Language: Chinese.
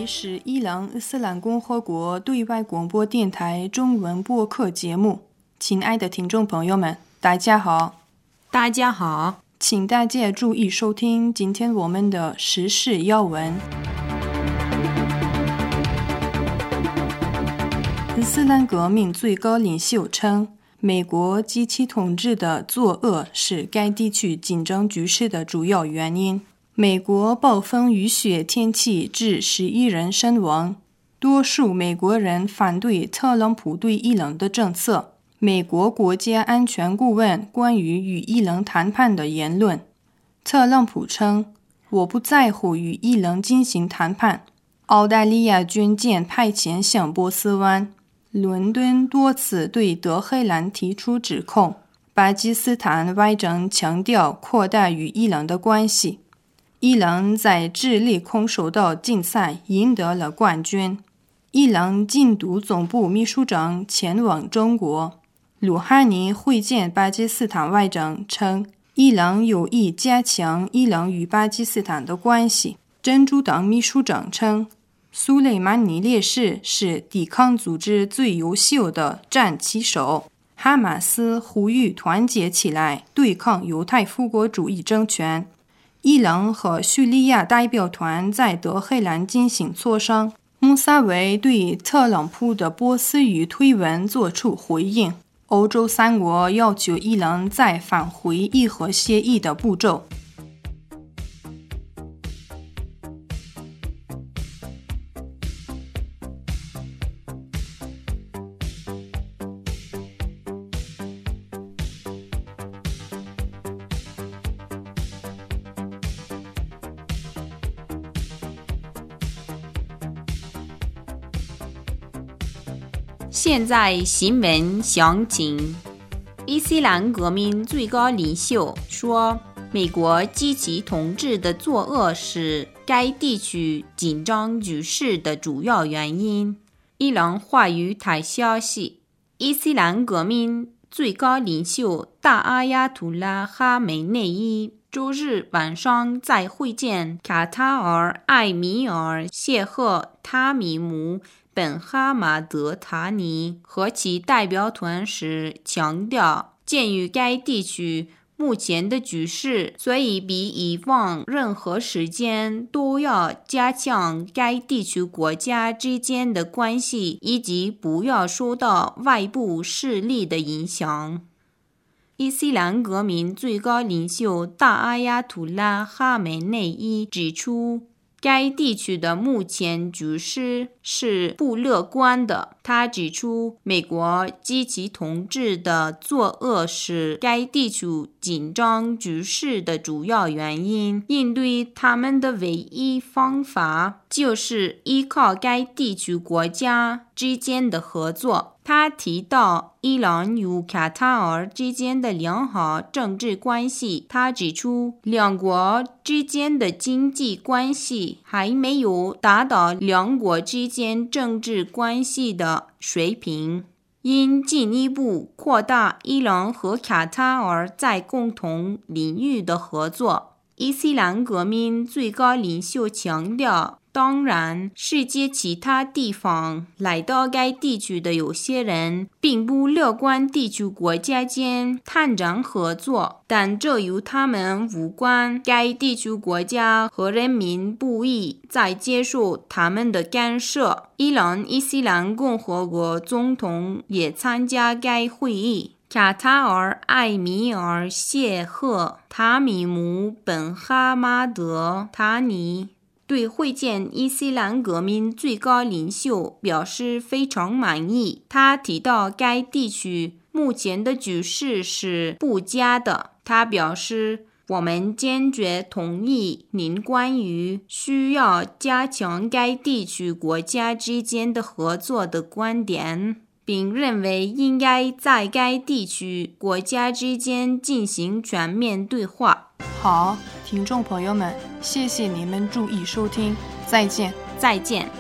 是伊朗伊斯兰共和国对外广播电台中文播客节目。亲爱的听众朋友们，大家好。 大家好， 请大家注意收听今天我们的时事要闻。伊斯兰革命最高领袖称，美国及其统治的作恶是该地区紧张局势的主要原因。美国暴风雨雪天气致11人身亡，多数美国人反对特朗普对伊朗的政策。美国国家安全顾问关于与伊朗谈判的言论，特朗普称，我不在乎与伊朗进行谈判。澳大利亚军舰派遣向波斯湾，伦敦多次对德黑兰提出指控。巴基斯坦外长强调扩大与伊朗的关系。伊朗在智利空手道竞赛赢得了冠军。伊朗禁毒总部秘书长前往中国。鲁哈尼会见巴基斯坦外长称，伊朗有意加强伊朗与巴基斯坦的关系。真主党秘书长称，苏雷曼尼烈士是抵抗组织最优秀的战旗手。哈马斯呼吁团结起来对抗犹太复国主义政权。伊朗和叙利亚代表团在德黑兰进行磋商。穆萨维对特朗普的波斯语推文作出回应。欧洲3国要求伊朗再返回伊核协议的步骤。 现在新闻详情。伊斯兰革命最高领袖说，美国及其统治的作恶是该地区紧张局势的主要原因。伊朗话语台消息，伊斯兰革命最高领袖大阿亚图拉哈梅内伊周日晚上在会见卡塔尔艾米尔谢赫塔米姆本哈马德塔尼和其代表团时强调，鉴于该地区目前的局势，所以比以往任何时间都要加强该地区国家之间的关系，以及不要受到外部势力的影响。伊斯兰革命最高领袖大阿亚图拉哈梅内伊指出，该地区的目前局势是不乐观的。他指出，美国及其统治的作恶是该地区紧张局势的主要原因。应对他们的唯一方法就是依靠该地区国家之间的合作。他提到伊朗与卡塔尔之间的良好政治关系。他指出，两国之间的经济关系还没有达到两国之间政治关系的水平，应进一步扩大伊朗和卡塔尔在共同领域的合作。伊斯兰革命最高领袖强调，当然，世界其他地方来到该地区的有些人并不乐观地区国家间探长合作，但这与他们无关。该地区国家和人民不宜再接受他们的干涉。伊朗伊斯兰共和国总统也参加该会议。卡塔尔艾米尔谢赫塔米姆本哈马德塔尼对会见伊斯兰革命最高领袖表示非常满意。他提到该地区目前的局势是不佳的。他表示，我们坚决同意您关于需要加强该地区国家之间的合作的观点，并认为应该在该地区国家之间进行全面对话。 好，听众朋友们，谢谢你们注意收听，再见。 再见。